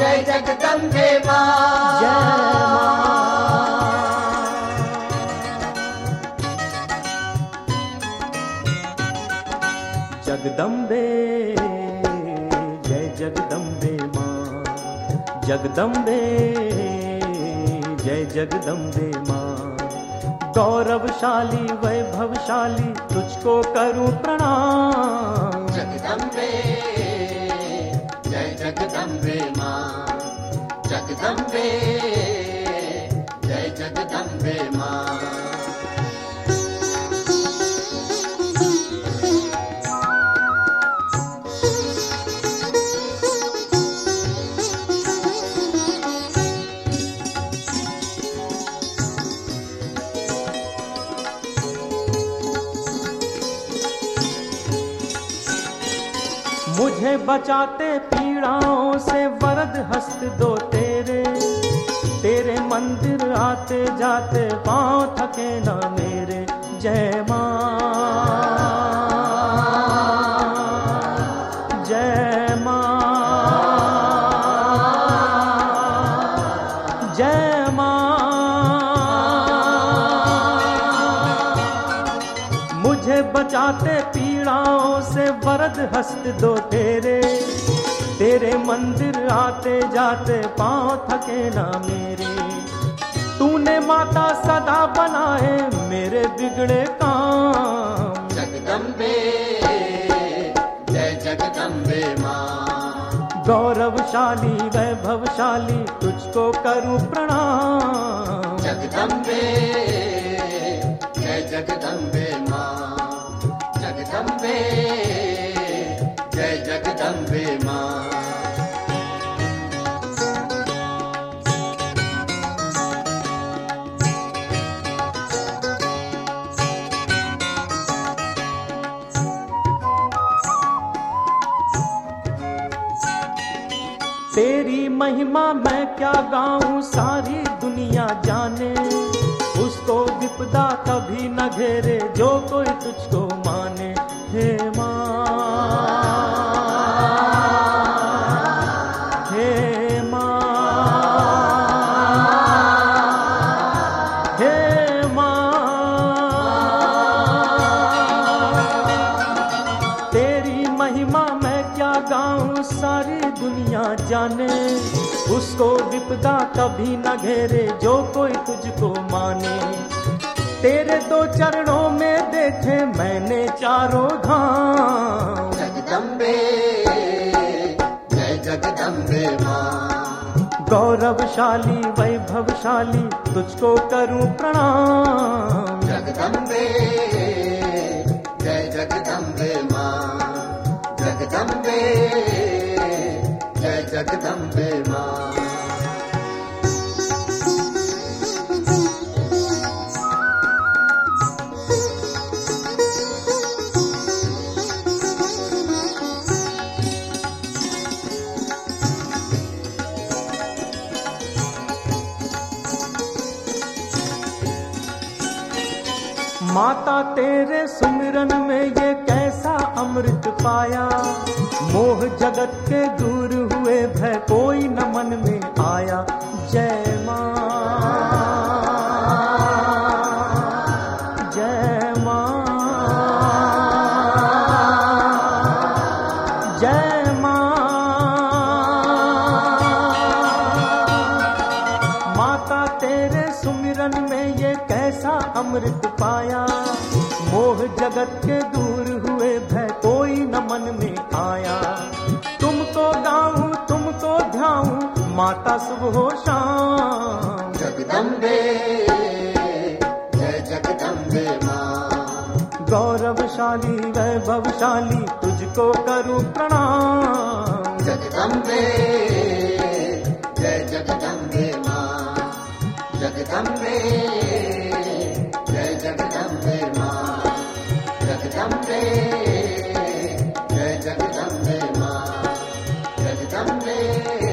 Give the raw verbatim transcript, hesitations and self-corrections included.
जय जगदम्बे माँ, जय माँ। जगदम्बे जय जगदम्बे माँ, जगदम्बे जय जगदम्बे माँ। गौरवशाली वैभवशाली तुझको करूं प्रणाम। जगदम्बे जय जगदम्बे माँ, जगदम्बे जय जगदम्बे माँ। मुझे बचाते पीड़ाओं से वरद हस्त दो तेरे, तेरे मंदिर आते जाते पांव थके ना मेरे। जय माँ, जय माँ, जय माँ। मुझे बचाते पीड़ाओं से वरद हस्त दो तेरे, तेरे मंदिर आते जाते पांव थके ना मेरे। तूने माता सदा बनाए मेरे बिगड़े काम। जगदम्बे जय जगदम्बे माँ, गौरवशाली वैभवशाली तुझको करूं प्रणाम। जगदम्बे जय जगदम्बे माँ, जगदम्बे जय जगदम्बे माँ। तेरी महिमा मैं क्या गाऊं सारी दुनिया जाने, उसको विपदा कभी न घेरे जो कोई तुझको माने। हे माँ, हे माँ, हे माँ। तेरी महिमा मैं क्या गाऊं सारी दुनिया जाने, उसको विपदा कभी न घेरे जो कोई तुझको माने। तेरे दो चरणों में देखे मैंने चारों धाम। जगदम्बे जय जगदम्बे माँ, गौरवशाली वैभवशाली तुझको करूं प्रणाम। जगदम्बे जय जगदम्बे माँ, जगदम्बे जय जगदम्बे माँ। माता तेरे सुमिरन में ये कैसा अमृत पाया, मोह जगत के दूर हुए भय कोई न मन में आया। जय माँ, जय माँ, जय माँ। माता तेरे सुमिरन में ये कैसा अमृत पाया, मोह जगत के दूर हुए भय कोई न मन में आया। तुमको गाऊं तुमको ध्याऊं माता सुबह शाम। जगदम्बे जय जगदम्बे माँ, गौरवशाली वैभवशाली तुझको करूं प्रणाम। जगदम्बे जय जगदम्बे माँ, जगदम्बे जय जगदम्बे माँ, जगदम्बे जय जगदम्बे माँ, जगदम्बे